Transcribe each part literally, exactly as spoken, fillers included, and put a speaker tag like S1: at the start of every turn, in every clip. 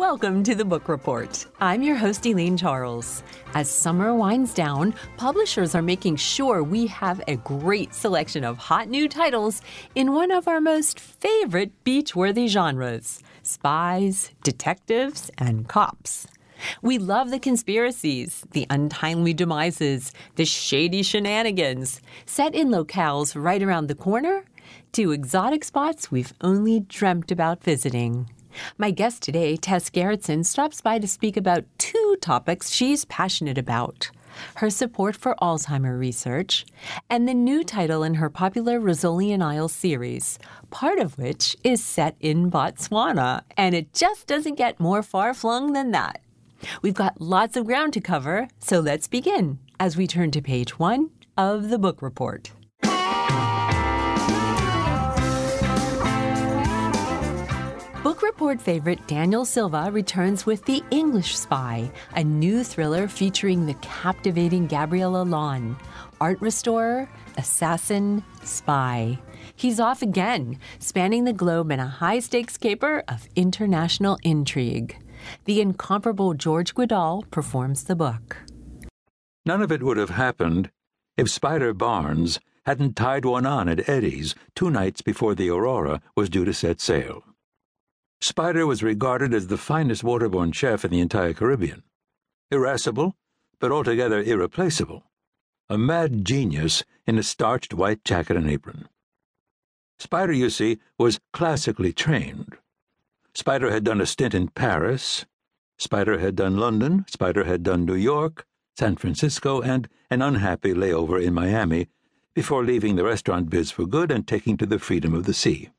S1: Welcome to the Book Report. I'm your host, Elaine Charles. As summer winds down, publishers are making sure we have a great selection of hot new titles in one of our most favorite beach-worthy genres, spies, detectives, and cops. We love the conspiracies, the untimely demises, the shady shenanigans, set in locales right around the corner, to exotic spots we've only dreamt about visiting. My guest today, Tess Gerritsen, stops by to speak about two topics she's passionate about: her support for Alzheimer research and the new title in her popular Rizzolian Isles series, part of which is set in Botswana, and it just doesn't get more far-flung than that. We've got lots of ground to cover, so let's begin as we turn to page one of the Book Report. Book Report favorite Daniel Silva returns with The English Spy, a new thriller featuring the captivating Gabriella Lon, art restorer, assassin, spy. He's off again, spanning the globe in a high-stakes caper of international intrigue. The incomparable George Guidall performs the book.
S2: None of it would have happened if Spider Barnes hadn't tied one on at Eddie's two nights before the Aurora was due to set sail. Spider was regarded as the finest waterborne chef in the entire Caribbean. Irascible, but altogether irreplaceable. A mad genius in a starched white jacket and apron. Spider, you see, was classically trained. Spider had done a stint in Paris. Spider had done London. Spider had done New York, San Francisco, and an unhappy layover in Miami before leaving the restaurant biz for good and taking to the freedom of the sea.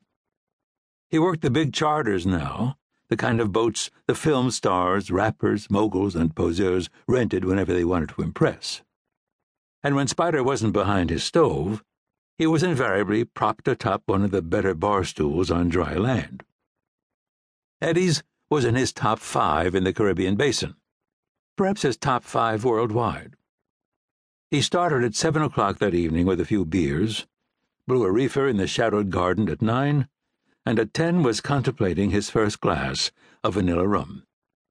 S2: He worked the big charters now, the kind of boats the film stars, rappers, moguls, and poseurs rented whenever they wanted to impress. And when Spider wasn't behind his stove, he was invariably propped atop one of the better bar stools on dry land. Eddie's was in his top five in the Caribbean basin, perhaps his top five worldwide. He started at seven o'clock that evening with a few beers, blew a reefer in the shadowed garden at nine, and at ten was contemplating his first glass of vanilla rum.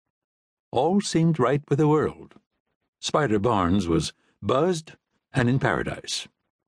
S2: All seemed right with the world. Spider Barnes was buzzed and in paradise.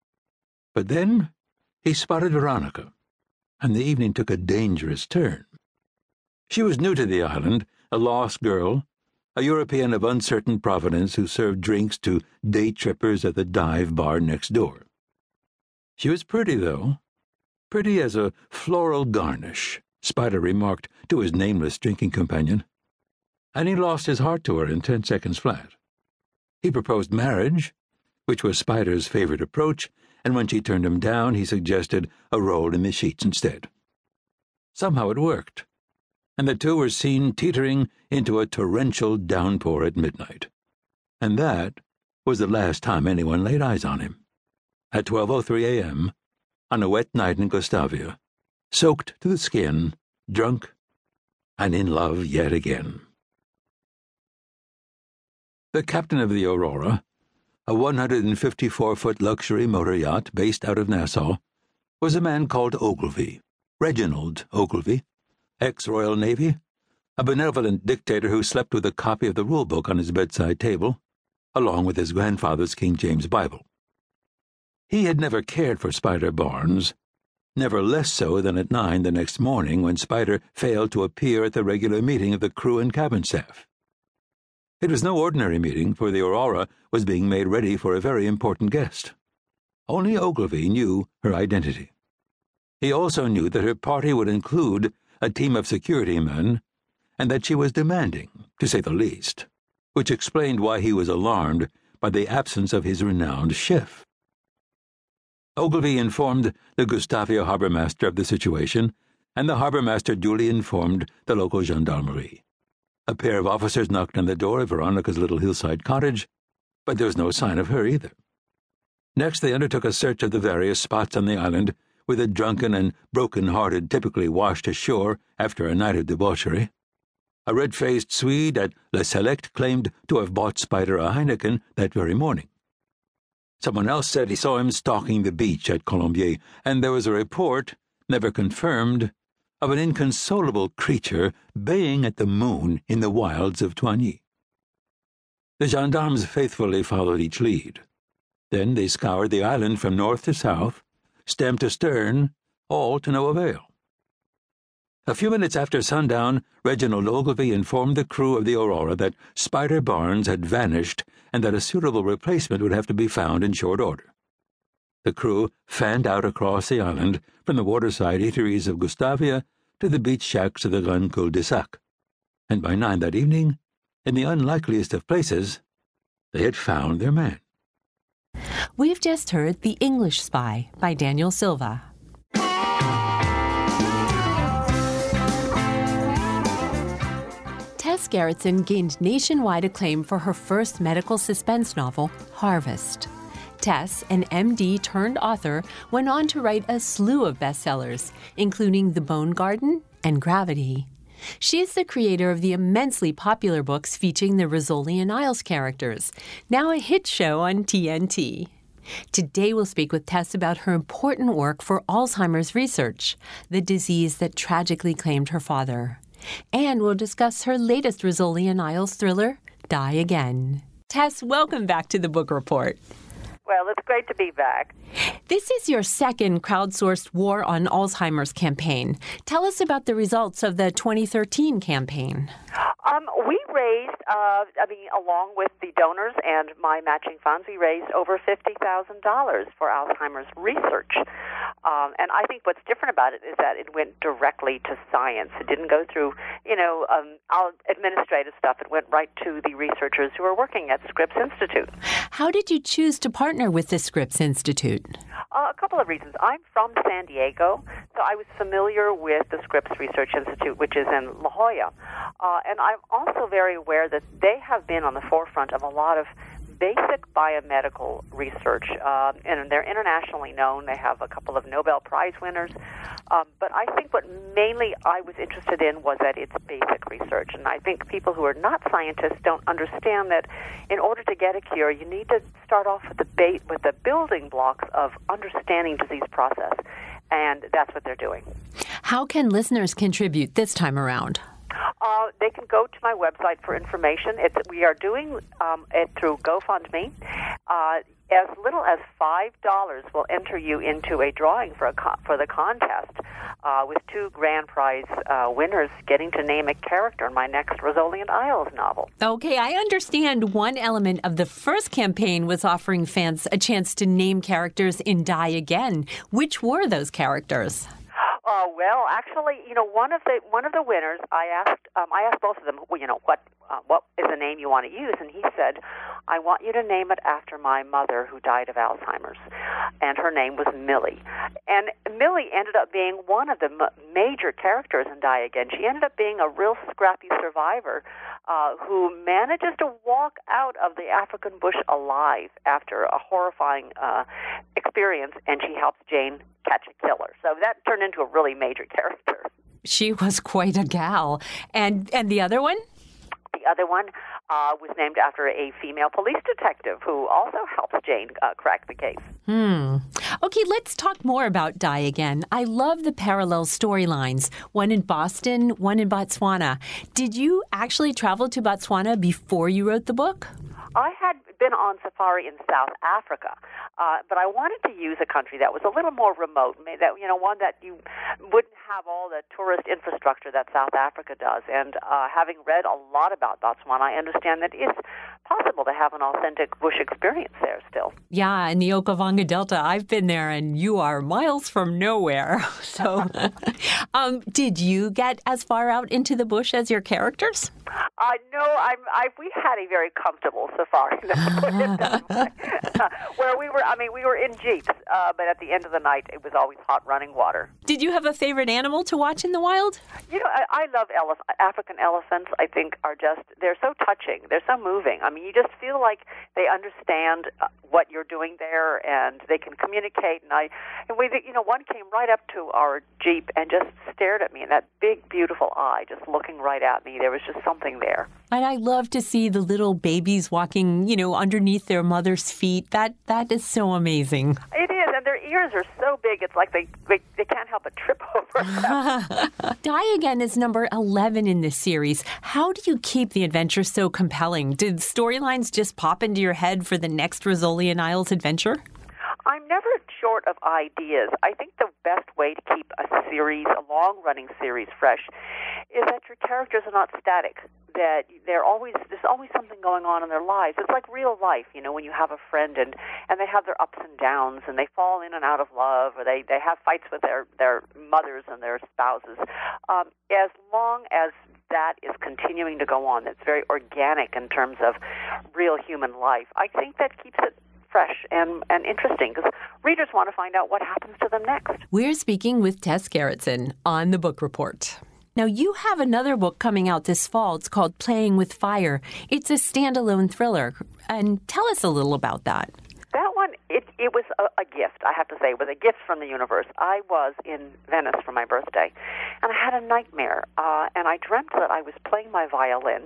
S2: But then he spotted Veronica, and the evening took a dangerous turn. She was new to the island, a lost girl, a European of uncertain provenance who served drinks to day-trippers at the dive bar next door. She was pretty, though. Pretty as a floral garnish, Spider remarked to his nameless drinking companion, and he lost his heart to her in ten seconds flat. He proposed marriage, which was Spider's favorite approach, and when she turned him down, he suggested a roll in the sheets instead. Somehow it worked, and the two were seen teetering into a torrential downpour at midnight. And that was the last time anyone laid eyes on him. At twelve oh three a.m., on a wet night in Gustavia, soaked to the skin, drunk, and in love yet again. The captain of the Aurora, a one hundred fifty-four foot luxury motor yacht based out of Nassau, was a man called Ogilvy, Reginald Ogilvy, ex-Royal Navy, a benevolent dictator who slept with a copy of the rulebook on his bedside table, along with his grandfather's King James Bible. He had never cared for Spider Barnes, never less so than at nine the next morning when Spider failed to appear at the regular meeting of the crew and cabin staff. It was no ordinary meeting, for the Aurora was being made ready for a very important guest. Only Ogilvy knew her identity. He also knew that her party would include a team of security men, and that she was demanding, to say the least, which explained why he was alarmed by the absence of his renowned chef. Ogilvy informed the Gustavia harbour-master of the situation, and the harbour-master duly informed the local gendarmerie. A pair of officers knocked on the door of Veronica's little hillside cottage, but there was no sign of her either. Next they undertook a search of the various spots on the island where the drunken and broken-hearted typically washed ashore after a night of debauchery. A red-faced Swede at Le Select claimed to have bought Spider a Heineken that very morning. Someone else said he saw him stalking the beach at Colombier, and there was a report, never confirmed, of an inconsolable creature baying at the moon in the wilds of Toigny. The gendarmes faithfully followed each lead. Then they scoured the island from north to south, stem to stern, all to no avail. A few minutes after sundown, Reginald Ogilvy informed the crew of the Aurora that Spider Barnes had vanished and that a suitable replacement would have to be found in short order. The crew fanned out across the island from the waterside eateries of Gustavia to the beach shacks of the Grand Cul-de-Sac, and by nine that evening, in the unlikeliest of places, they had found their man.
S1: We've just heard The English Spy by Daniel Silva. Tess Gerritsen gained nationwide acclaim for her first medical suspense novel, Harvest. Tess, an M D turned author, went on to write a slew of bestsellers, including The Bone Garden and Gravity. She is the creator of the immensely popular books featuring the Rizzoli and Isles characters, now a hit show on T N T. Today we'll speak with Tess about her important work for Alzheimer's research, the disease that tragically claimed her father. And we'll discuss her latest Rizzoli and Isles thriller, Die Again. Tess, welcome back to the Book Report.
S3: Well, it's great to be back.
S1: This is your second crowdsourced War on Alzheimer's campaign. Tell us about the results of the twenty thirteen campaign.
S3: Um, we raised, uh, I mean, along with the donors and my matching funds, we raised over fifty thousand dollars for Alzheimer's research. Um, and I think what's different about it is that it went directly to science. It didn't go through, you know, um, administrative stuff. It went right to the researchers who are working at Scripps Institute.
S1: How did you choose to partner with the Scripps Institute?
S3: Uh, a couple of reasons. I'm from San Diego, so I was familiar with the Scripps Research Institute, which is in La Jolla. Uh, and I'm also very aware that they have been on the forefront of a lot of basic biomedical research, uh, and they're internationally known. They have a couple of Nobel Prize winners. Um, but I think what mainly I was interested in was that it's basic research. And I think people who are not scientists don't understand that in order to get a cure, you need to start off with the, ba- with the building blocks of understanding disease process. And that's what they're doing.
S1: How can listeners contribute this time around?
S3: Uh, they can go to my website for information. It's, we are doing um, it through GoFundMe. Uh, as little as five dollars will enter you into a drawing for a co- for the contest, uh, with two grand prize uh, winners getting to name a character in my next Rizzoli and Isles novel.
S1: Okay, I understand one element of the first campaign was offering fans a chance to name characters in Die Again. Which were those characters?
S3: Uh, well, actually, you know, one of the one of the winners, I asked, um, I asked both of them, well, you know, what uh, what is the name you want to use, and he said, I want you to name it after my mother who died of Alzheimer's, and her name was Millie. And Millie ended up being one of the m- major characters in Die Again. She ended up being a real scrappy survivor uh, who manages to walk out of the African bush alive after a horrifying uh, experience, and she helps Jane catch a killer. So that turned into a really major character.
S1: She was quite a gal. And and the other one?
S3: The other one uh, was named after a female police detective who also helps Jane uh, crack the case.
S1: Hmm. Okay, let's talk more about Die Again. I love the parallel storylines, one in Boston, one in Botswana. Did you actually travel to Botswana before you wrote the book?
S3: I had been on safari in South Africa, uh, but I wanted to use a country that was a little more remote, that you know, one that you wouldn't have all the tourist infrastructure that South Africa does. And uh, having read a lot about Botswana, I understand that it's possible to have an authentic bush experience there still.
S1: Yeah, in the Okavango Delta, I've been there, and you are miles from nowhere. So, um, did you get as far out into the bush as your characters?
S3: Uh, no, I'm, I, we had a very comfortable safari, where we were, I mean, we were in jeeps, uh, but at the end of the night, it was always hot running water.
S1: Did you have a favorite animal to watch in the wild?
S3: You know, I, I love elef- African elephants. I think are just, they're so touching. They're so moving. I mean, you just feel like they understand uh, what you're doing there, and they can communicate. And I, and we, you know, one came right up to our jeep and just stared at me, and that big, beautiful eye just looking right at me. There was just something there.
S1: And I love to see the little babies walking, you know, underneath their mother's feet. That that is so amazing.
S3: It is, and they're ears are so big, it's like they, they, they can't help but trip over them.
S1: Die Again is number eleven in this series. How do you keep the adventure so compelling? Did storylines just pop into your head for the next Rizzoli and Isles adventure?
S3: I'm never short of ideas. I think the best way to keep a series, a long-running series, fresh is that your characters are not static, that they're always there's always something going on in their lives. It's like real life, you know, when you have a friend and, and they have their ups and downs and they fall in and out of love, or they, they have fights with their, their mothers and their spouses. Um, as long as that is continuing to go on, that's very organic in terms of real human life, I think that keeps it fresh and, and interesting, because readers want to find out what happens to them next.
S1: We're speaking with Tess Gerritsen on The Book Report. Now, you have another book coming out this fall. It's called Playing with Fire. It's a standalone thriller. And tell us a little about that.
S3: That one, it, it was a, a gift, I have to say. It was a gift from the universe. I was in Venice for my birthday, and I had a nightmare. Uh, and I dreamt that I was playing my violin,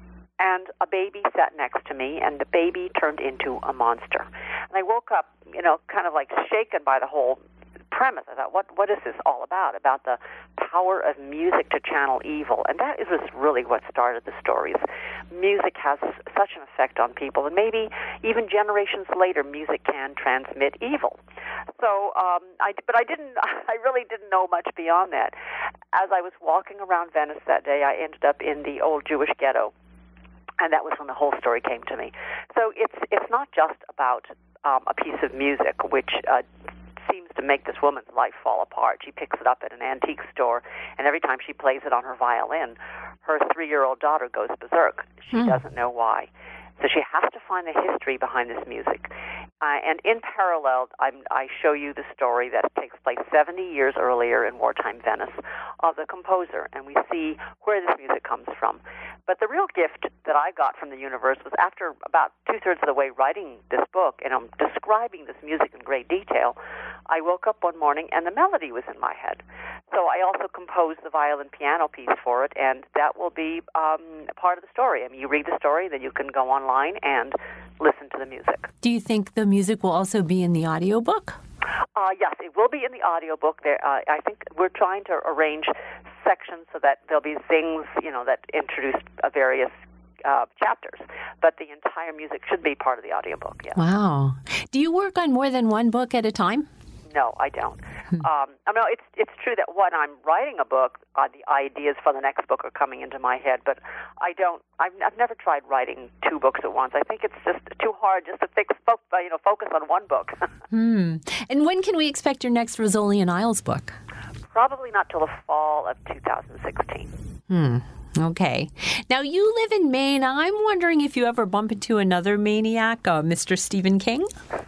S3: and a baby sat next to me, and the baby turned into a monster. And I woke up, you know, kind of like shaken by the whole premise. I thought, what what is this all about? About the power of music to channel evil. And that is really what started the stories. Music has such an effect on people, and maybe even generations later, music can transmit evil. So, um, I, but I didn't, I really didn't know much beyond that. As I was walking around Venice that day, I ended up in the old Jewish ghetto. And that was when the whole story came to me. So it's it's not just about um, a piece of music, which uh, seems to make this woman's life fall apart. She picks it up at an antique store, and every time she plays it on her violin, her three-year-old daughter goes berserk. She mm. doesn't know why. So she has to find the history behind this music. Uh, and in parallel, I'm, I show you the story that takes place seventy years earlier in wartime Venice of the composer, and we see where this music comes from. But the real gift that I got from the universe was after about two-thirds of the way writing this book, and I'm describing this music in great detail, I woke up one morning and the melody was in my head. So I also composed the violin piano piece for it, and that will be um, part of the story. I mean, you read the story, then you can go online and listen to the music.
S1: Do you think the music will also be in the audiobook?
S3: Uh, yes, it will be in the audiobook. There, uh, I think we're trying to arrange sections so that there'll be things, you know, that introduce uh, various uh, chapters. But the entire music should be part of the audiobook, yes.
S1: Wow. Do you work on more than one book at a time?
S3: No, I don't. um, I mean, it's it's true that when I'm writing a book, uh, the ideas for the next book are coming into my head, but I don't. I've, I've never tried writing two books at once. I think it's just too hard just to fix, fo- you know, focus on one book.
S1: hmm. And when can we expect your next Rizzoli and Isles book?
S3: Probably not till the fall of two thousand sixteen.
S1: Hmm. Okay. Now, you live in Maine. I'm wondering if you ever bump into another maniac, uh, Mister Stephen King?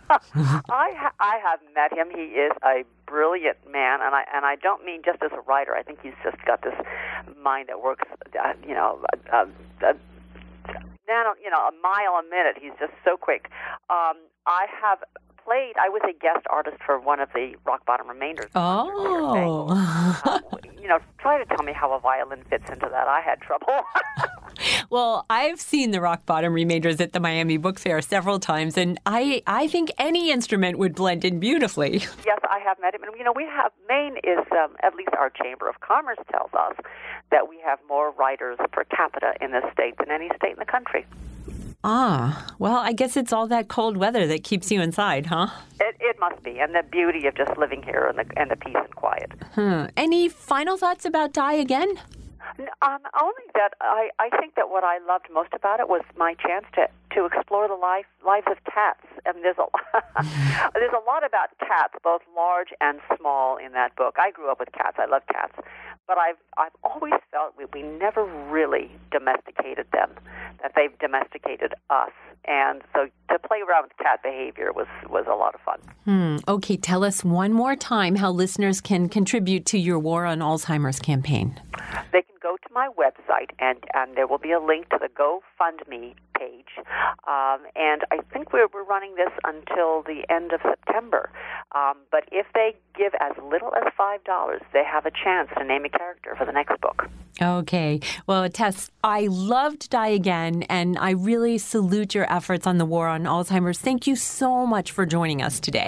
S3: I ha- I have met him. He is a brilliant man, and I and I don't mean just as a writer. I think he's just got this mind that works, uh, you know, uh, uh, nano, you know, a mile a minute. He's just so quick. Um, I have played. I was a guest artist for one of the Rock Bottom Remainders.
S1: Oh.
S3: um, you know, try to tell me how a violin fits into that. I had trouble.
S1: Well, I've seen the Rock Bottom Remainders at the Miami Book Fair several times, and I I think any instrument would blend in beautifully.
S3: Yes, I have met him. And, you know, we have, Maine is, um, at least our Chamber of Commerce tells us, that we have more writers per capita in this state than any state in the country.
S1: Ah, well, I guess it's all that cold weather that keeps you inside, huh?
S3: It, it must be, and the beauty of just living here and the, and the peace and quiet.
S1: Hmm. Any final thoughts about Die Again?
S3: Um, only that I, I think that what I loved most about it was my chance to, to explore the life lives of cats. And there's a there's a lot about cats, both large and small, in that book. I grew up with cats. I love cats, but I've I've always felt we, we never really domesticated them, that they've domesticated us. And so to play around with cat behavior was, was a lot of fun.
S1: Hmm. Okay, tell us one more time how listeners can contribute to your War on Alzheimer's campaign.
S3: They can go to my website, and, and there will be a link to the GoFundMe page. Um, and I think we're, we're running this until the end of September. Um, but if they give as little as five dollars, they have a chance to name a character for the next book.
S1: Okay. Well, Tess, I loved Die Again, and I really salute your efforts on the War on Alzheimer's. Thank you so much for joining us today.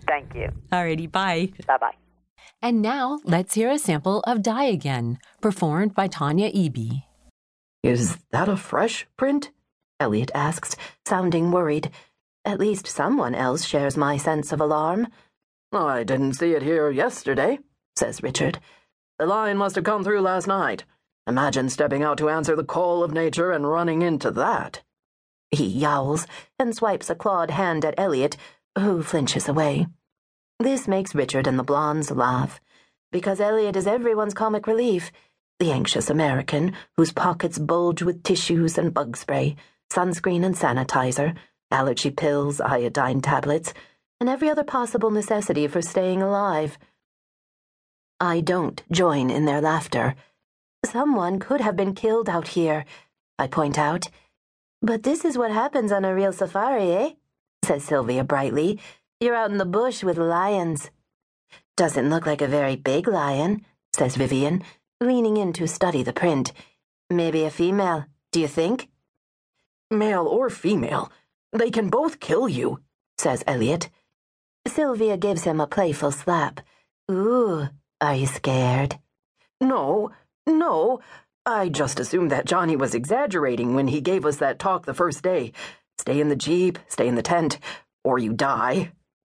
S3: Thank you.
S1: Alrighty, bye.
S3: Bye-bye.
S1: And now, let's hear a sample of Die Again, performed by Tanya Eby.
S4: Is that a fresh print? Elliot asks, sounding worried. At least someone else shares my sense of alarm. I didn't see it here yesterday, says Richard. The line must have come through last night. Imagine stepping out to answer the call of nature and running into that. He yowls and swipes a clawed hand at Elliot, who flinches away. This makes Richard and the blondes laugh, because Elliot is everyone's comic relief, the anxious American whose pockets bulge with tissues and bug spray, sunscreen and sanitizer, allergy pills, iodine tablets, and every other possible necessity for staying alive. I don't join in their laughter. Someone could have been killed out here, I point out. But this is what happens on a real safari, eh? Says Sylvia brightly. You're out in the bush with lions. Doesn't look like a very big lion, says Vivian, leaning in to study the print. Maybe a female, do you think? Male or female, they can both kill you, says Elliot. Sylvia gives him a playful slap. Ooh, are you scared? No, no. I just assumed that Johnny was exaggerating when he gave us that talk the first day. Stay in the Jeep, stay in the tent, or you die.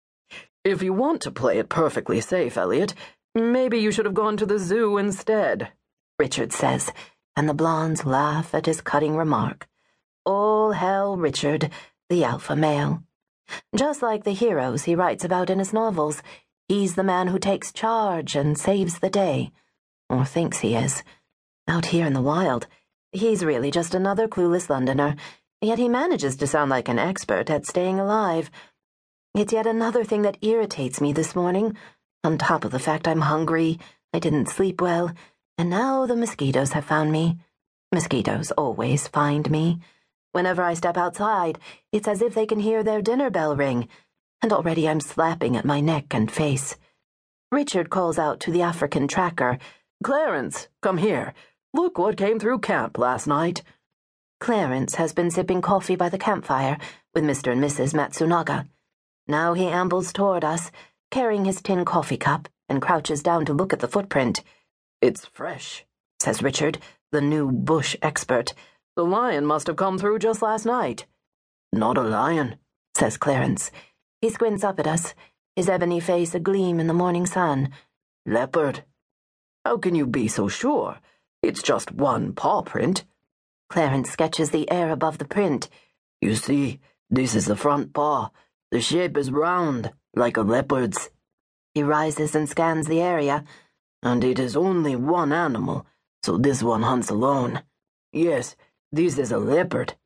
S4: If you want to play it perfectly safe, Elliot, maybe you should have gone to the zoo instead, Richard says, and the blondes laugh at his cutting remark. All hail Richard, the alpha male. Just like the heroes he writes about in his novels, he's the man who takes charge and saves the day, or thinks he is. Out here in the wild, he's really just another clueless Londoner, yet he manages to sound like an expert at staying alive. It's yet another thing that irritates me this morning, on top of the fact I'm hungry, I didn't sleep well, and now the mosquitoes have found me. Mosquitoes always find me. Whenever I step outside, it's as if they can hear their dinner bell ring, and already I'm slapping at my neck and face. Richard calls out to the African tracker, Clarence, come here. Look what came through camp last night. Clarence has been sipping coffee by the campfire with Mister and Missus Matsunaga. Now he ambles toward us, carrying his tin coffee cup, and crouches down to look at the footprint. It's fresh, says Richard, the new bush expert. The lion must have come through just last night. Not a lion, says Clarence. He squints up at us, his ebony face agleam in the morning sun. Leopard. How can you be so sure? It's just one paw print. Clarence sketches the air above the print. You see, this is the front paw. The shape is round, like a leopard's. He rises and scans the area, and it is only one animal, so this one hunts alone. Yes, this is a leopard.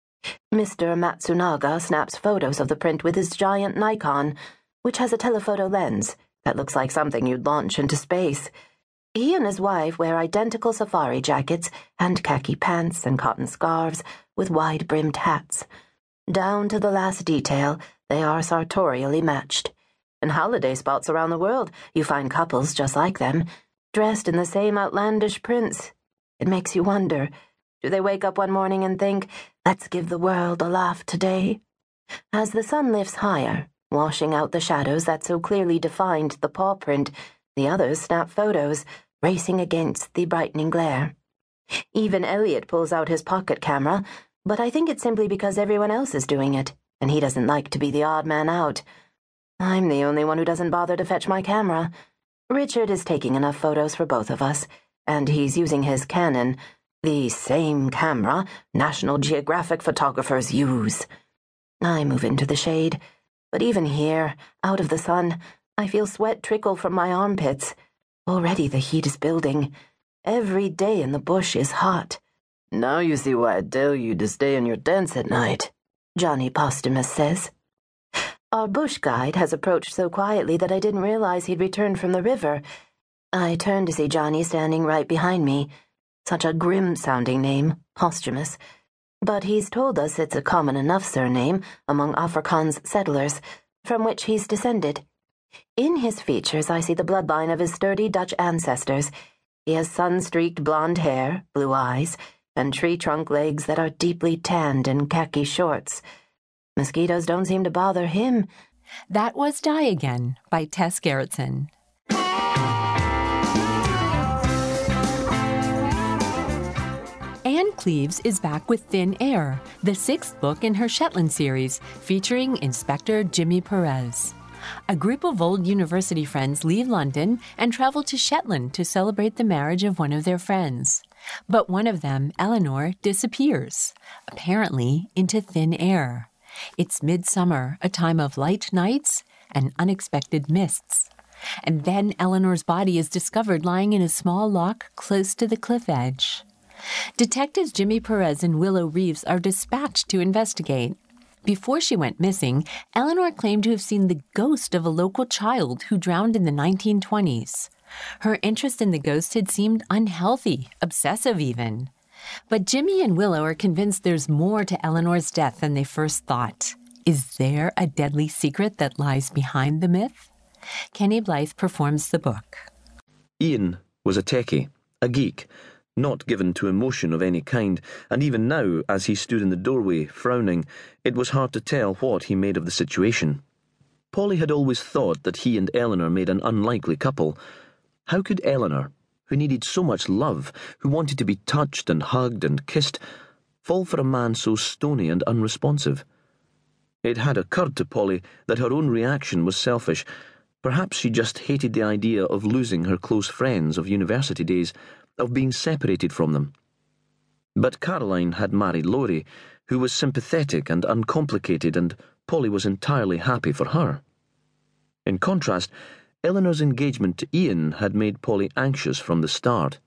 S4: Mister Matsunaga snaps photos of the print with his giant Nikon, which has a telephoto lens that looks like something you'd launch into space. He and his wife wear identical safari jackets and khaki pants and cotton scarves with wide-brimmed hats. Down to the last detail, they are sartorially matched. In holiday spots around the world, you find couples just like them, dressed in the same outlandish prints. It makes you wonder, do they wake up one morning and think, let's give the world a laugh today? As the sun lifts higher, washing out the shadows that so clearly defined the paw print, the others snap photos, racing against the brightening glare. Even Elliot pulls out his pocket camera, but I think it's simply because everyone else is doing it, and he doesn't like to be the odd man out. I'm the only one who doesn't bother to fetch my camera. Richard is taking enough photos for both of us, and he's using his Canon, the same camera National Geographic photographers use. I move into the shade, but even here, out of the sun, I feel sweat trickle from my armpits. Already the heat is building. Every day in the bush is hot. Now you see why I tell you to stay in your tents at night, Johnny Posthumus says. Our bush guide has approached so quietly that I didn't realize he'd returned from the river. I turn to see Johnny standing right behind me. Such a grim-sounding name, Posthumus. But he's told us it's a common enough surname among Afrikaans settlers, from which he's descended. In his features I see the bloodline of his sturdy Dutch ancestors. He has sun-streaked blonde hair, blue eyes, and tree-trunk legs that are deeply tanned in khaki shorts. Mosquitoes don't seem to bother him.
S1: That was Die Again by Tess Gerritsen. Anne Cleeves is back with Thin Air, the sixth book in her Shetland series, featuring Inspector Jimmy Perez. A group of old university friends leave London and travel to Shetland to celebrate the marriage of one of their friends. But one of them, Eleanor, disappears, apparently into thin air. It's midsummer, a time of light nights and unexpected mists. And then Eleanor's body is discovered lying in a small loch close to the cliff edge. Detectives Jimmy Perez and Willow Reeves are dispatched to investigate. Before she went missing, Eleanor claimed to have seen the ghost of a local child who drowned in the nineteen twenties. Her interest in the ghost had seemed unhealthy, obsessive even. But Jimmy and Willow are convinced there's more to Eleanor's death than they first thought. Is there a deadly secret that lies behind the myth? Kenny Blythe performs the book.
S5: Ian was a techie, a geek, not given to emotion of any kind, and even now, as he stood in the doorway, frowning, it was hard to tell what he made of the situation. Polly had always thought that he and Eleanor made an unlikely couple. How could Eleanor, who needed so much love, who wanted to be touched and hugged and kissed, fall for a man so stony and unresponsive? It had occurred to Polly that her own reaction was selfish. Perhaps she just hated the idea of losing her close friends of university days, of being separated from them. But Caroline had married Laurie, who was sympathetic and uncomplicated, and Polly was entirely happy for her. In contrast, Eleanor's engagement to Ian had made Polly anxious from the start.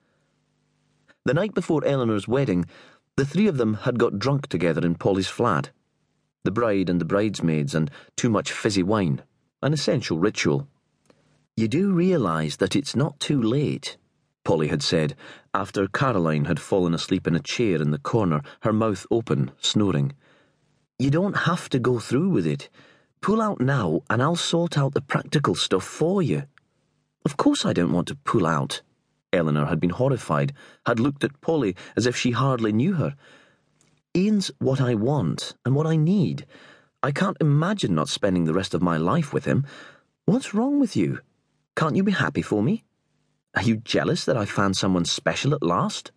S5: The night before Eleanor's wedding, the three of them had got drunk together in Polly's flat. The bride and the bridesmaids and too much fizzy wine, an essential ritual. "You do realise that it's not too late," Polly had said, after Caroline had fallen asleep in a chair in the corner, her mouth open, snoring. "You don't have to go through with it. Pull out now and I'll sort out the practical stuff for you." "Of course I don't want to pull out." Eleanor had been horrified, had looked at Polly as if she hardly knew her. "Ian's what I want and what I need. I can't imagine not spending the rest of my life with him. What's wrong with you? Can't you be happy for me? Are you jealous that I found someone special at last?"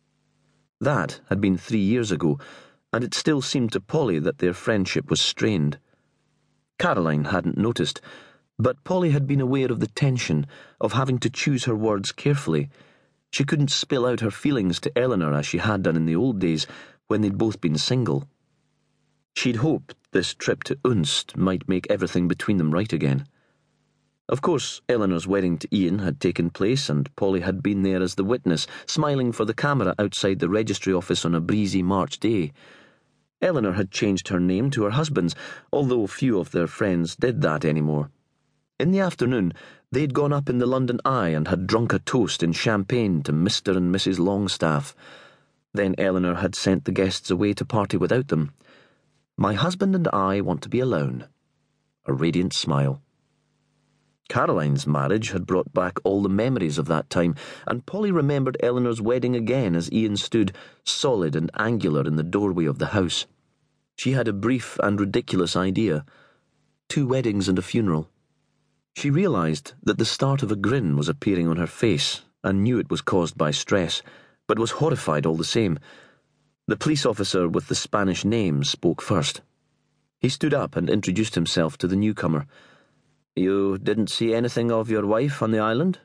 S5: That had been three years ago, and it still seemed to Polly that their friendship was strained. Caroline hadn't noticed, but Polly had been aware of the tension, of having to choose her words carefully. She couldn't spill out her feelings to Eleanor as she had done in the old days when they'd both been single. She'd hoped this trip to Unst might make everything between them right again. Of course, Eleanor's wedding to Ian had taken place, and Polly had been there as the witness, smiling for the camera outside the registry office on a breezy March day. Eleanor had changed her name to her husband's, although few of their friends did that anymore. In the afternoon, they'd gone up in the London Eye and had drunk a toast in champagne to Mister and Missus Longstaff. Then Eleanor had sent the guests away to party without them. "My husband and I want to be alone." A radiant smile. Caroline's marriage had brought back all the memories of that time, and Polly remembered Eleanor's wedding again as Ian stood, solid and angular, in the doorway of the house. She had a brief and ridiculous idea. Two weddings and a funeral. She realised that the start of a grin was appearing on her face, and knew it was caused by stress, but was horrified all the same. The police officer with the Spanish name spoke first. He stood up and introduced himself to the newcomer. "You didn't see anything of your wife on the island?"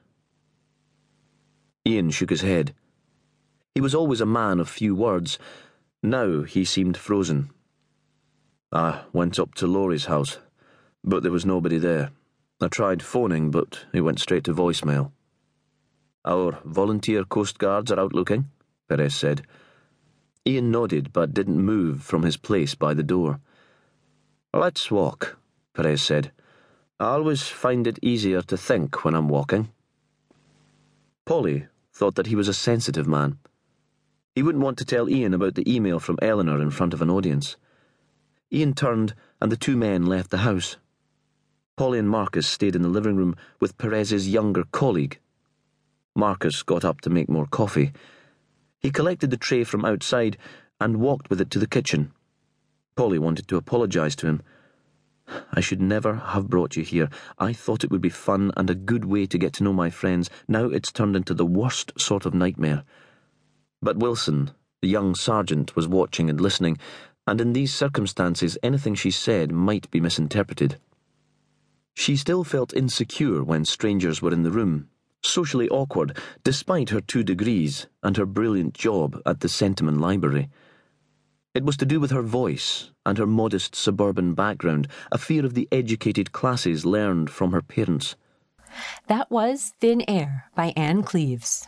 S5: Ian shook his head. He was always a man of few words. Now he seemed frozen. "I went up to Laurie's house, but there was nobody there. I tried phoning, but it went straight to voicemail." "Our volunteer coast guards are out looking," Perez said. Ian nodded, but didn't move from his place by the door. "Let's walk," Perez said. "I always find it easier to think when I'm walking." Polly thought that he was a sensitive man. He wouldn't want to tell Ian about the email from Eleanor in front of an audience. Ian turned, and the two men left the house. Polly and Marcus stayed in the living room with Perez's younger colleague. Marcus got up to make more coffee. He collected the tray from outside and walked with it to the kitchen. Polly wanted to apologise to him. I should never have brought you here. I thought it would be fun and a good way to get to know my friends. Now it's turned into the worst sort of nightmare. But Wilson, the young sergeant, was watching and listening, and in these circumstances anything she said might be misinterpreted. She still felt insecure when strangers were in the room, socially awkward despite her two degrees and her brilliant job at the Sentiment Library. It was to do with her voice and her modest suburban background, a fear of the educated classes learned from her parents.
S1: That was Thin Air by Anne Cleeves.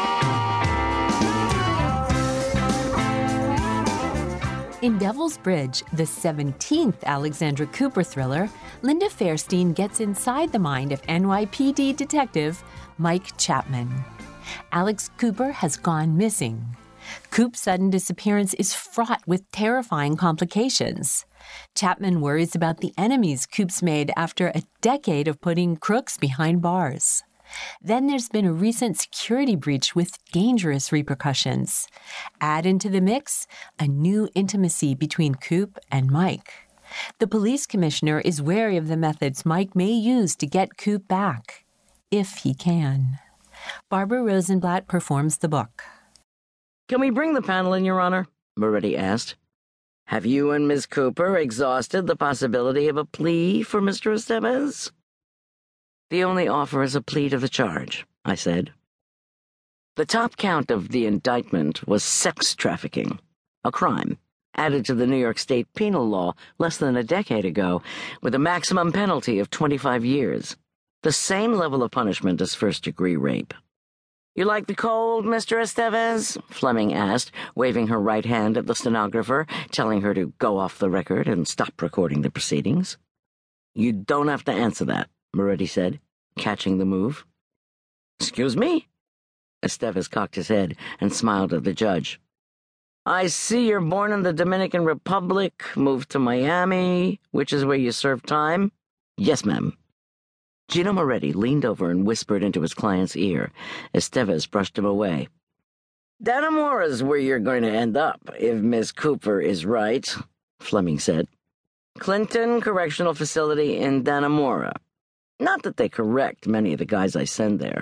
S1: In Devil's Bridge, the seventeenth Alexandra Cooper thriller, Linda Fairstein gets inside the mind of N Y P D detective Mike Chapman. Alex Cooper has gone missing. Coop's sudden disappearance is fraught with terrifying complications. Chapman worries about the enemies Coop's made after a decade of putting crooks behind bars. Then there's been a recent security breach with dangerous repercussions. Add into the mix a new intimacy between Coop and Mike. The police commissioner is wary of the methods Mike may use to get Coop back, if he can. Barbara Rosenblatt performs the book.
S6: Can we bring the panel in, Your Honor? Moretti asked. Have you and Miss Cooper exhausted the possibility of a plea for Mister Estevez? The only offer is a plea to the charge, I said. The top count of the indictment was sex trafficking, a crime added to the New York State penal law less than a decade ago, with a maximum penalty of twenty-five years, the same level of punishment as first-degree rape. You like the cold, Mister Estevez? Fleming asked, waving her right hand at the stenographer, telling her to go off the record and stop recording the proceedings. You don't have to answer that, Moretti said, catching the move. Excuse me? Estevez cocked his head and smiled at the judge. I see you're born in the Dominican Republic, moved to Miami, which is where you served time? Yes, ma'am. Gino Moretti leaned over and whispered into his client's ear. Estevez brushed him away. Dannemora's where you're going to end up, if Miss Cooper is right, Fleming said. Clinton Correctional Facility in Dannemora. Not that they correct many of the guys I send there.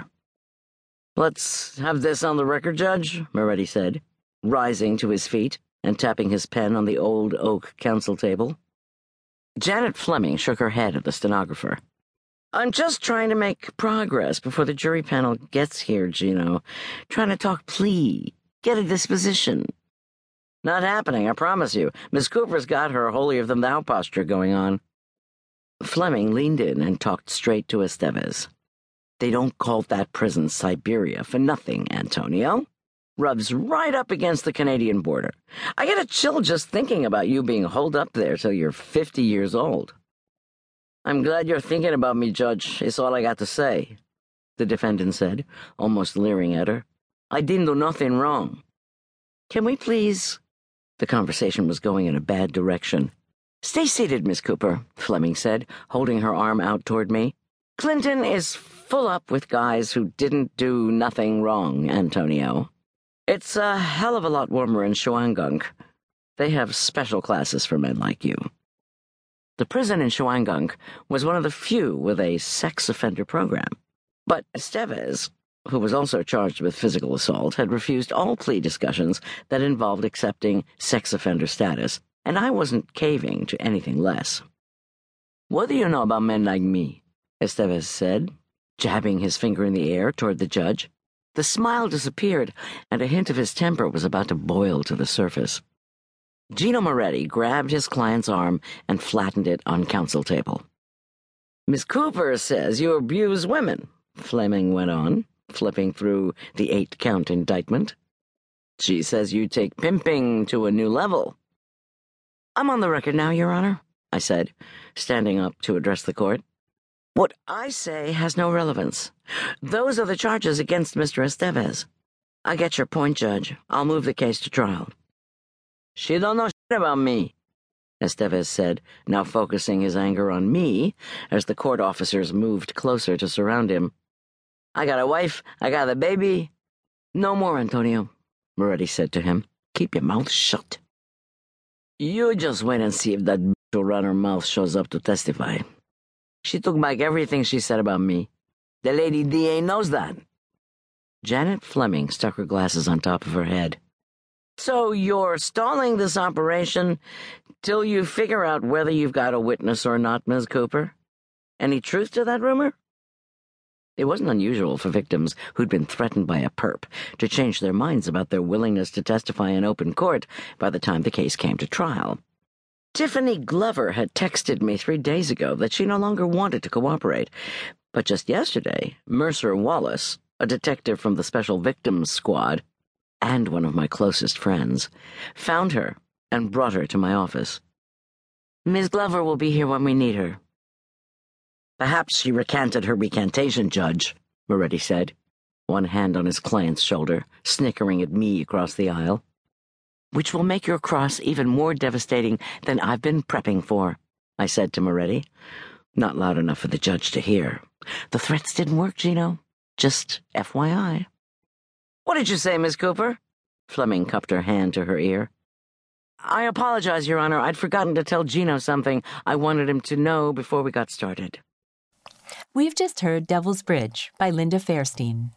S6: Let's have this on the record, Judge, Moretti said, rising to his feet and tapping his pen on the old oak counsel table. Janet Fleming shook her head at the stenographer. I'm just trying to make progress before the jury panel gets here, Gino. Trying to talk plea, get a disposition. Not happening, I promise you. Miss Cooper's got her holier-than-thou posture going on. Fleming leaned in and talked straight to Estevez. They don't call that prison Siberia for nothing, Antonio. Rubs right up against the Canadian border. I get a chill just thinking about you being holed up there till you're fifty years old. I'm glad you're thinking about me, Judge. It's all I got to say, the defendant said, almost leering at her. I didn't do nothing wrong. Can we please? The conversation was going in a bad direction. Stay seated, Miss Cooper, Fleming said, holding her arm out toward me. Clinton is full up with guys who didn't do nothing wrong, Antonio. It's a hell of a lot warmer in Shawangunk. They have special classes for men like you. The prison in Shawangunk was one of the few with a sex offender program. But Estevez, who was also charged with physical assault, had refused all plea discussions that involved accepting sex offender status, and I wasn't caving to anything less. What do you know about men like me? Estevez said, jabbing his finger in the air toward the judge. The smile disappeared, and a hint of his temper was about to boil to the surface. Gino Moretti grabbed his client's arm and flattened it on counsel table. Miss Cooper says you abuse women, Fleming went on, flipping through the eight-count indictment. She says you take pimping to a new level. I'm on the record now, Your Honor, I said, standing up to address the court. What I say has no relevance. Those are the charges against Mister Estevez. I get your point, Judge. I'll move the case to trial. She don't know shit about me, Estevez said, now focusing his anger on me as the court officers moved closer to surround him. I got a wife, I got a baby. No more, Antonio, Moretti said to him. Keep your mouth shut. You just wait and see if that bitch to run her mouth shows up to testify. She took back everything she said about me. The lady D A knows that. Janet Fleming stuck her glasses on top of her head. So you're stalling this operation till you figure out whether you've got a witness or not, Miz Cooper? Any truth to that rumor? It wasn't unusual for victims who'd been threatened by a perp to change their minds about their willingness to testify in open court by the time the case came to trial. Tiffany Glover had texted me three days ago that she no longer wanted to cooperate, but just yesterday, Mercer Wallace, a detective from the Special Victims Squad, and one of my closest friends, found her and brought her to my office. Miss Glover will be here when we need her. Perhaps she recanted her recantation, Judge, Moretti said, one hand on his client's shoulder, snickering at me across the aisle. Which will make your cross even more devastating than I've been prepping for, I said to Moretti. Not loud enough for the judge to hear. The threats didn't work, Gino. Just F Y I. What did you say, Miss Cooper? Fleming cupped her hand to her ear. I apologize, Your Honor. I'd forgotten to tell Gino something I wanted him to know before we got started.
S1: We've just heard Devil's Bridge by Linda Fairstein.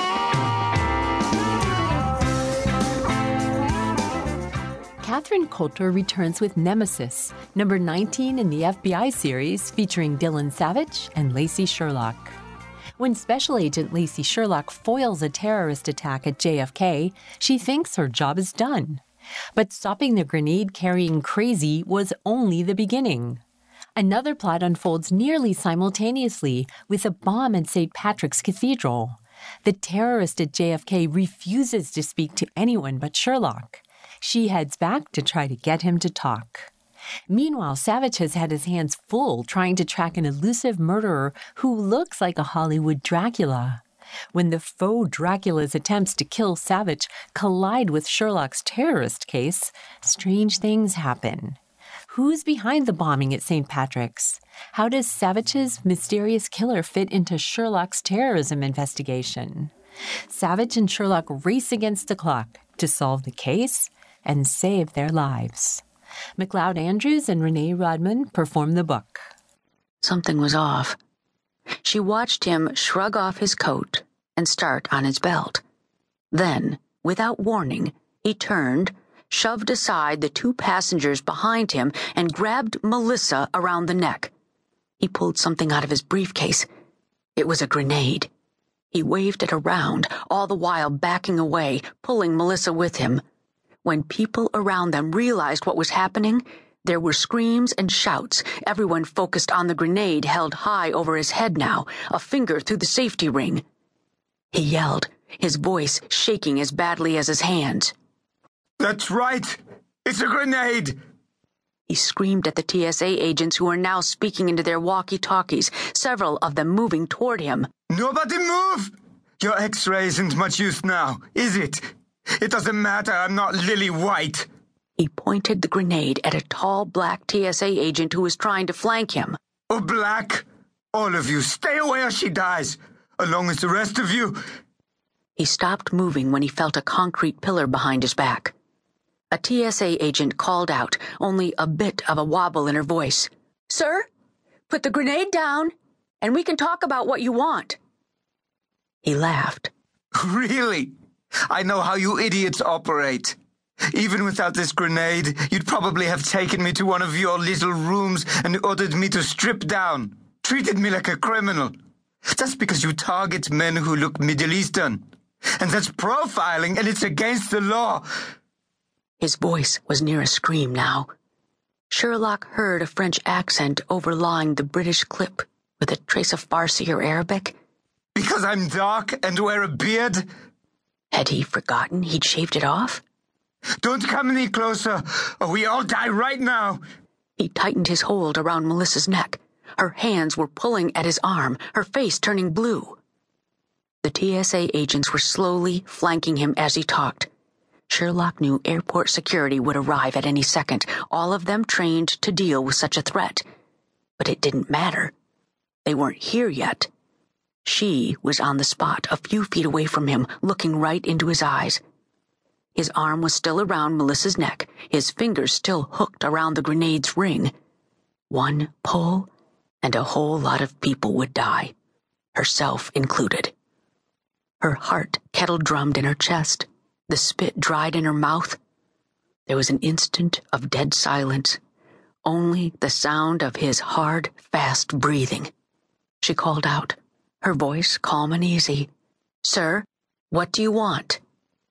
S1: Catherine Coulter returns with Nemesis, number nineteen in the F B I series featuring Dylan Savage and Lacey Sherlock. When Special Agent Lacey Sherlock foils a terrorist attack at J F K, she thinks her job is done. But stopping the grenade-carrying crazy was only the beginning. Another plot unfolds nearly simultaneously with a bomb at Saint Patrick's Cathedral. The terrorist at J F K refuses to speak to anyone but Sherlock. She heads back to try to get him to talk. Meanwhile, Savage has had his hands full trying to track an elusive murderer who looks like a Hollywood Dracula. When the faux Dracula's attempts to kill Savage collide with Sherlock's terrorist case, strange things happen. Who's behind the bombing at Saint Patrick's? How does Savage's mysterious killer fit into Sherlock's terrorism investigation? Savage and Sherlock race against the clock to solve the case and save their lives. MacLeod Andrews and Renee Rodman perform the book.
S7: Something was off. She watched him shrug off his coat and start on his belt. Then, without warning, he turned, shoved aside the two passengers behind him, and grabbed Melissa around the neck. He pulled something out of his briefcase. It was a grenade. He waved it around, all the while backing away, pulling Melissa with him. When people around them realized what was happening, there were screams and shouts, everyone focused on the grenade held high over his head now, a finger through the safety ring. He yelled, his voice shaking as badly as his hands.
S8: That's right! It's a grenade!
S7: He screamed at the T S A agents who were now speaking into their walkie-talkies, several of them moving toward him.
S8: Nobody move! Your X-ray isn't much use now, is it? It doesn't matter, I'm not Lily White.
S7: He pointed the grenade at a tall black T S A agent who was trying to flank him.
S8: Oh, Black! All of you, stay away or she dies, along with the rest of you.
S7: He stopped moving when he felt a concrete pillar behind his back. A T S A agent called out, only a bit of a wobble in her voice. Sir, put the grenade down, and we can talk about what you want. He laughed.
S8: Really? I know how you idiots operate. Even without this grenade, you'd probably have taken me to one of your little rooms and ordered me to strip down, treated me like a criminal. That's because you target men who look Middle Eastern. And that's profiling, and it's against the law.
S7: His voice was near a scream now. Sherlock heard a French accent overlying the British clip with a trace of Farsi or Arabic.
S8: Because I'm dark and wear a beard?
S7: Had he forgotten he'd shaved it off?
S8: Don't come any closer, or we all die right now.
S7: He tightened his hold around Melissa's neck. Her hands were pulling at his arm, her face turning blue. The T S A agents were slowly flanking him as he talked. Sherlock knew airport security would arrive at any second, all of them trained to deal with such a threat. But it didn't matter. They weren't here yet. She was on the spot, a few feet away from him, looking right into his eyes. His arm was still around Melissa's neck, his fingers still hooked around the grenade's ring. One pull, and a whole lot of people would die, herself included. Her heart kettle-drummed in her chest, the spit dried in her mouth. There was an instant of dead silence, only the sound of his hard, fast breathing. She called out, her voice calm and easy. "Sir, what do you want?"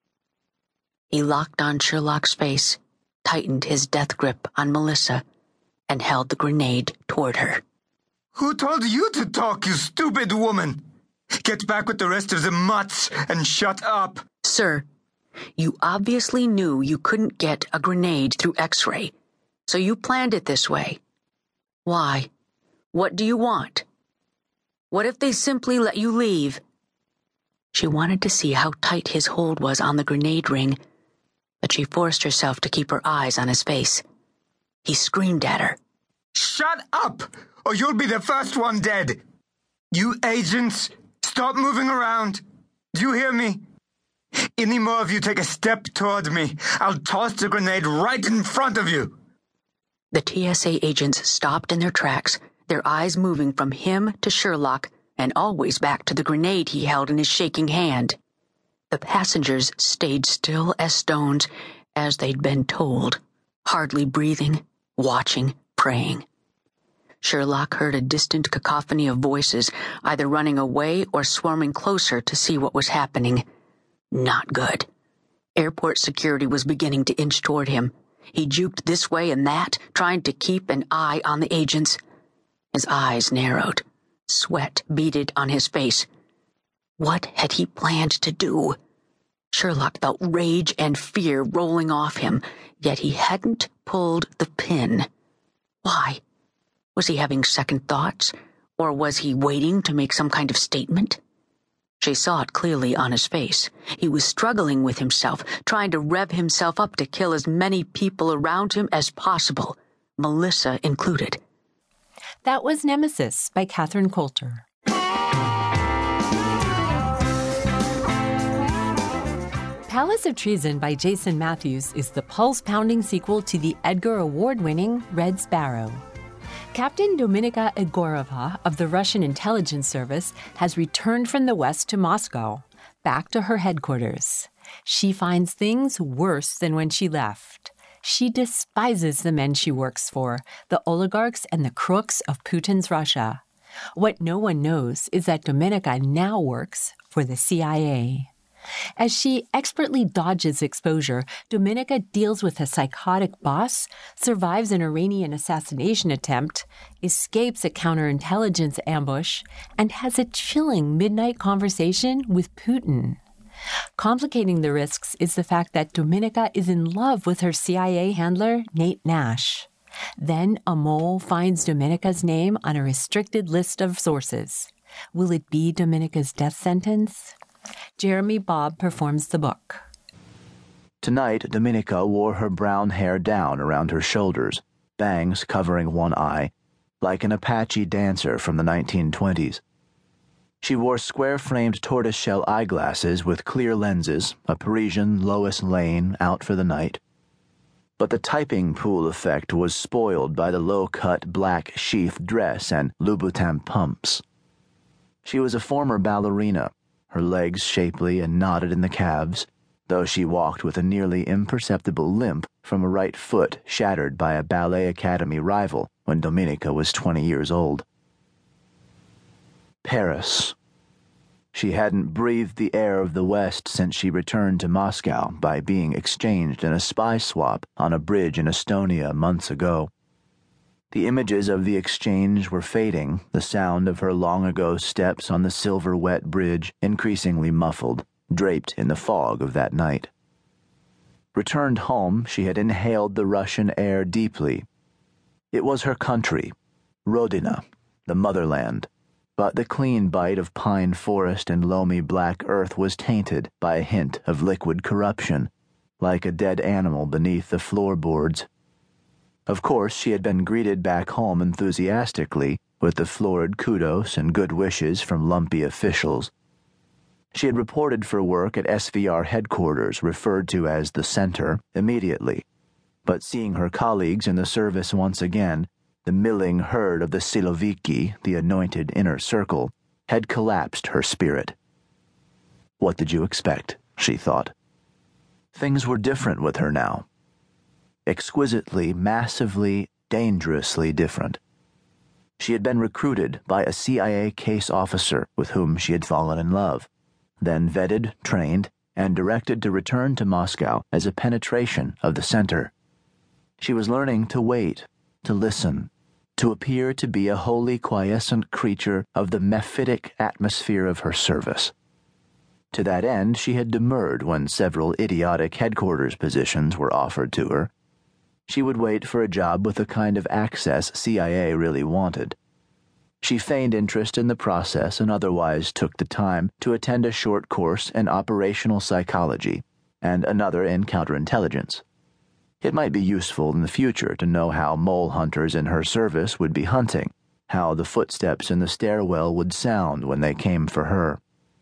S7: He locked on Sherlock's face, tightened his death grip on Melissa, and held the grenade toward her.
S8: Who told you to talk, you stupid woman? Get back with the rest of the mutts and shut up.
S7: Sir, you obviously knew you couldn't get a grenade through X-ray, so you planned it this way. Why? What do you want? What if they simply let you leave? She wanted to see how tight his hold was on the grenade ring, but she forced herself to keep her eyes on his face. He screamed at her.
S8: Shut up, or you'll be the first one dead. You agents, stop moving around. Do you hear me? Any more of you take a step toward me, I'll toss the grenade right in front of you.
S7: The T S A agents stopped in their tracks, their eyes moving from him to Sherlock and always back to the grenade he held in his shaking hand. The passengers stayed still as stones, as they'd been told, hardly breathing, watching, praying. Sherlock heard a distant cacophony of voices, either running away or swarming closer to see what was happening. Not good. Airport security was beginning to inch toward him. He juked this way and that, trying to keep an eye on the agents. His eyes narrowed. Sweat beaded on his face. What had he planned to do? Sherlock felt rage and fear rolling off him, yet he hadn't pulled the pin. Why? Was he having second thoughts, or was he waiting to make some kind of statement? She saw it clearly on his face. He was struggling with himself, trying to rev himself up to kill as many people around him as possible, Melissa included.
S1: That was Nemesis by Catherine Coulter. Palace of Treason by Jason Matthews is the pulse-pounding sequel to the Edgar Award-winning Red Sparrow. Captain Dominika Egorova of the Russian intelligence service has returned from the West to Moscow, back to her headquarters. She finds things worse than when she left. She despises the men she works for, the oligarchs and the crooks of Putin's Russia. What no one knows is that Dominika now works for the C I A. As she expertly dodges exposure, Dominika deals with a psychotic boss, survives an Iranian assassination attempt, escapes a counterintelligence ambush, and has a chilling midnight conversation with Putin. Complicating the risks is the fact that Dominika is in love with her C I A handler, Nate Nash. Then a mole finds Dominika's name on a restricted list of sources. Will it be Dominika's death sentence? Jeremy Bobb performs the book.
S9: Tonight, Dominika wore her brown hair down around her shoulders, bangs covering one eye, like an Apache dancer from the nineteen twenties. She wore square-framed tortoiseshell eyeglasses with clear lenses, a Parisian Lois Lane out for the night. But the typing pool effect was spoiled by the low-cut black sheath dress and Louboutin pumps. She was a former ballerina, her legs shapely and knotted in the calves, though she walked with a nearly imperceptible limp from a right foot shattered by a ballet academy rival when Dominika was twenty years old. Paris. She hadn't breathed the air of the West since she returned to Moscow by being exchanged in a spy swap on a bridge in Estonia months ago. The images of the exchange were fading, the sound of her long-ago steps on the silver-wet bridge increasingly muffled, draped in the fog of that night. Returned home, she had inhaled the Russian air deeply. It was her country, Rodina, the motherland, but the clean bite of pine forest and loamy black earth was tainted by a hint of liquid corruption, like a dead animal beneath the floorboards. Of course, she had been greeted back home enthusiastically with the florid kudos and good wishes from lumpy officials. She had reported for work at S V R headquarters, referred to as the Center, immediately, but seeing her colleagues in the service once again, The milling herd of the Siloviki, the anointed inner circle, had collapsed her spirit. What did you expect? She thought. Things were different with her now. Exquisitely, massively, dangerously different. She had been recruited by a C I A case officer with whom she had fallen in love, then vetted, trained, and directed to return to Moscow as a penetration of the center. She was learning to wait, to listen, to appear to be a wholly quiescent creature of the mephitic atmosphere of her service. To that end, she had demurred when several idiotic headquarters positions were offered to her. She would wait for a job with the kind of access C I A really wanted. She feigned interest in the process and otherwise took the time to attend a short course in operational psychology and another in counterintelligence. It might be useful in the future to know how mole hunters in her service would be hunting, how the footsteps in the stairwell would sound when they came for her.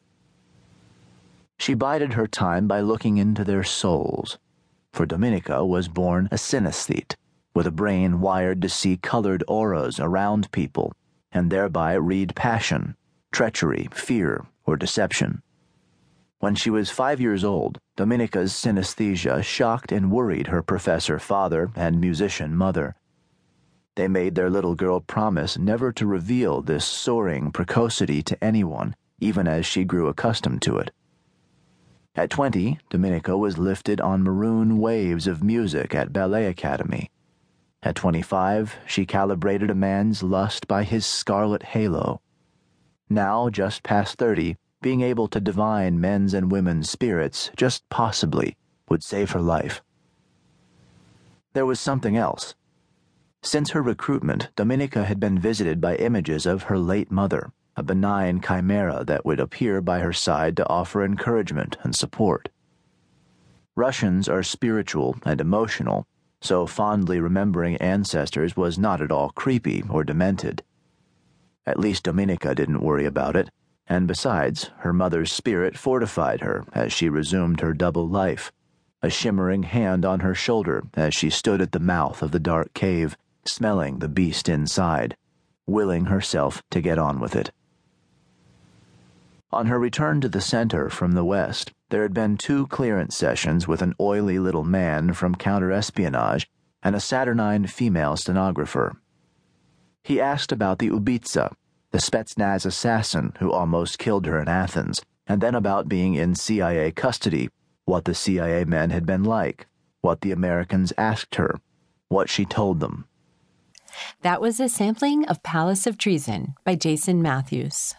S9: She bided her time by looking into their souls, for Dominika was born a synesthete, with a brain wired to see colored auras around people, and thereby read passion, treachery, fear, or deception. When she was five years old, Dominika's synesthesia shocked and worried her professor father and musician mother. They made their little girl promise never to reveal this soaring precocity to anyone, even as she grew accustomed to it. At twenty, Dominika was lifted on maroon waves of music at Ballet Academy. At twenty-five, she calibrated a man's lust by his scarlet halo. Now, just past thirty, being able to divine men's and women's spirits, just possibly, would save her life. There was something else. Since her recruitment, Dominika had been visited by images of her late mother, a benign chimera that would appear by her side to offer encouragement and support. Russians are spiritual and emotional, so fondly remembering ancestors was not at all creepy or demented. At least Dominika didn't worry about it, and besides, her mother's spirit fortified her as she resumed her double life, a shimmering hand on her shoulder as she stood at the mouth of the dark cave, smelling the beast inside, willing herself to get on with it. On her return to the center from the west, there had been two clearance sessions with an oily little man from counterespionage and a saturnine female stenographer. He asked about the Ubitsa, the Spetsnaz assassin who almost killed her in Athens, and then about being in C I A custody, what the C I A men had been like, what the Americans asked her, what she told them.
S1: That was a sampling of Palace of Treason by Jason Matthews.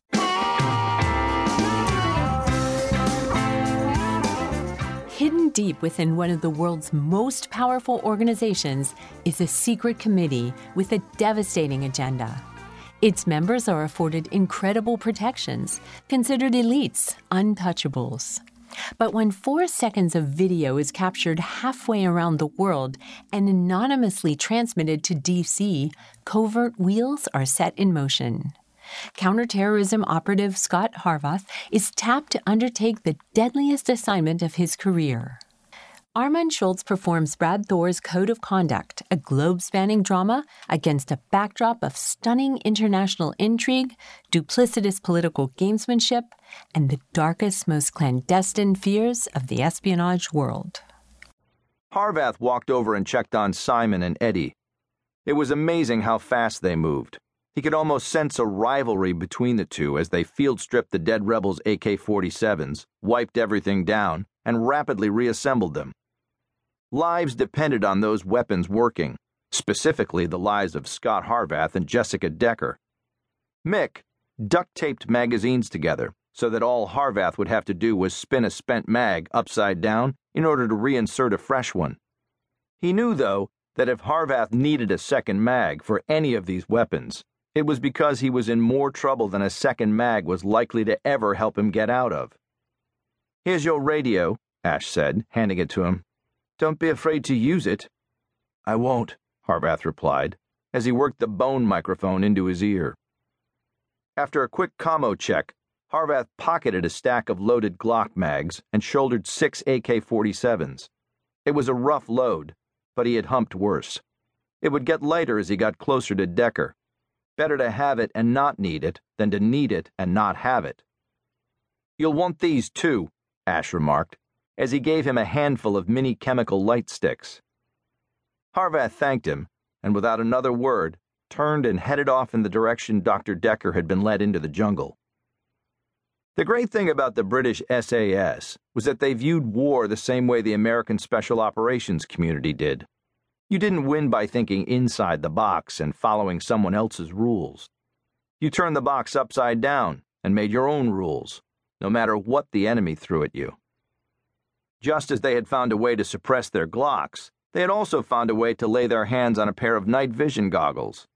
S1: Hidden deep within one of the world's most powerful organizations is a secret committee with a devastating agenda. Its members are afforded incredible protections, considered elites, untouchables. But when four seconds of video is captured halfway around the world and anonymously transmitted to D C, covert wheels are set in motion. Counterterrorism operative Scott Harvath is tapped to undertake the deadliest assignment of his career. Armand Schultz performs Brad Thor's Code of Conduct, a globe-spanning drama against a backdrop of stunning international intrigue, duplicitous political gamesmanship, and the darkest, most clandestine fears of the espionage world.
S10: Harvath walked over and checked on Simon and Eddie. It was amazing how fast they moved. He could almost sense a rivalry between the two as they field-stripped the dead rebels' A K forty-sevens, wiped everything down, and rapidly reassembled them. Lives depended on those weapons working, specifically the lives of Scott Harvath and Jessica Decker. Mick duct-taped magazines together so that all Harvath would have to do was spin a spent mag upside down in order to reinsert a fresh one. He knew, though, that if Harvath needed a second mag for any of these weapons, it was because he was in more trouble than a second mag was likely to ever help him get out of. "Here's your radio," Ash said, handing it to him. "Don't be afraid to use it." "I won't," Harvath replied, as he worked the bone microphone into his ear. After a quick commo check, Harvath pocketed a stack of loaded Glock mags and shouldered six A K forty-sevens. It was a rough load, but he had humped worse. It would get lighter as he got closer to Decker. Better to have it and not need it than to need it and not have it. "You'll want these, too," Ash remarked, as he gave him a handful of mini chemical light sticks. Harvath thanked him, and without another word, turned and headed off in the direction Doctor Decker had been led into the jungle. The great thing about the British S A S was that they viewed war the same way the American Special Operations community did. You didn't win by thinking inside the box and following someone else's rules. You turned the box upside down and made your own rules, no matter what the enemy threw at you. Just as they had found a way to suppress their Glocks, they had also found a way to lay their hands on a pair of night vision goggles.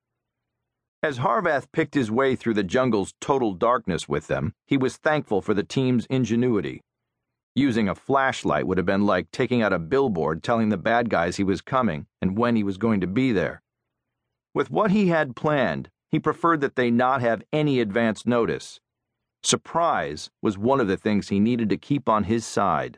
S10: As Harvath picked his way through the jungle's total darkness with them, he was thankful for the team's ingenuity. Using a flashlight would have been like taking out a billboard telling the bad guys he was coming and when he was going to be there. With what he had planned, he preferred that they not have any advance notice. Surprise was one of the things he needed to keep on his side.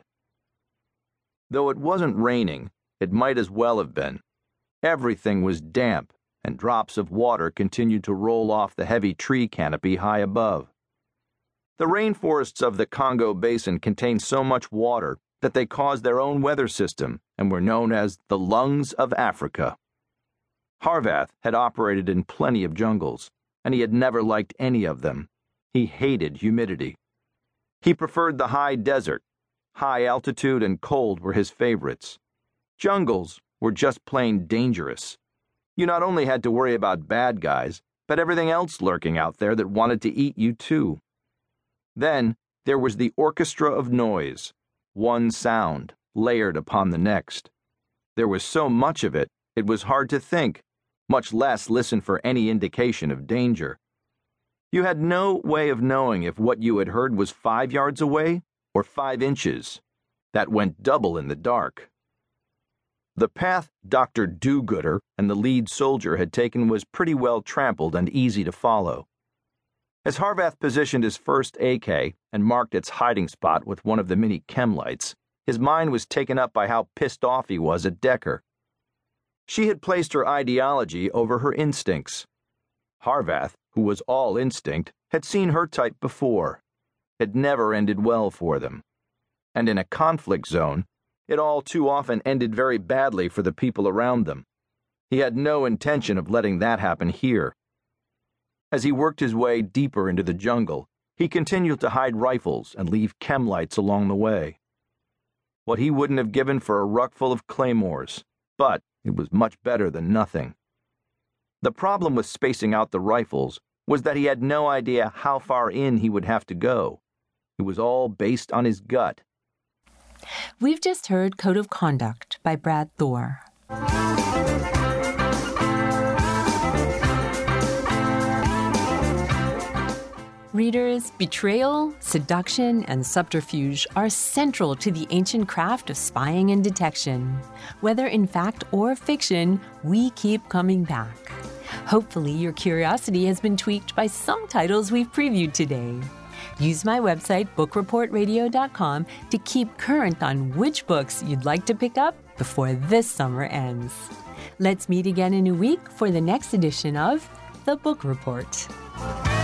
S10: Though it wasn't raining, it might as well have been. Everything was damp, and drops of water continued to roll off the heavy tree canopy high above. The rainforests of the Congo Basin contain so much water that they caused their own weather system and were known as the lungs of Africa. Harvath had operated in plenty of jungles, and he had never liked any of them. He hated humidity. He preferred the high desert. High altitude and cold were his favorites. Jungles were just plain dangerous. You not only had to worry about bad guys, but everything else lurking out there that wanted to eat you too. Then there was the orchestra of noise, one sound layered upon the next. There was so much of it, it was hard to think, much less listen for any indication of danger. You had no way of knowing if what you had heard was five yards away or five inches. That went double in the dark. The path Doctor Do-Gooder and the lead soldier had taken was pretty well trampled and easy to follow. As Harvath positioned his first A K and marked its hiding spot with one of the mini chem lights, his mind was taken up by how pissed off he was at Decker. She had placed her ideology over her instincts. Harvath, who was all instinct, had seen her type before. It never ended well for them. And in a conflict zone, it all too often ended very badly for the people around them. He had no intention of letting that happen here. As he worked his way deeper into the jungle, he continued to hide rifles and leave chem lights along the way. What he wouldn't have given for a ruck full of claymores, but it was much better than nothing. The problem with spacing out the rifles was that he had no idea how far in he would have to go. It was all based on his gut.
S1: We've just heard Code of Conduct by Brad Thor. Readers, betrayal, seduction, and subterfuge are central to the ancient craft of spying and detection. Whether in fact or fiction, we keep coming back. Hopefully, your curiosity has been tweaked by some titles we've previewed today. Use my website, book report radio dot com, to keep current on which books you'd like to pick up before this summer ends. Let's meet again in a week for the next edition of The Book Report.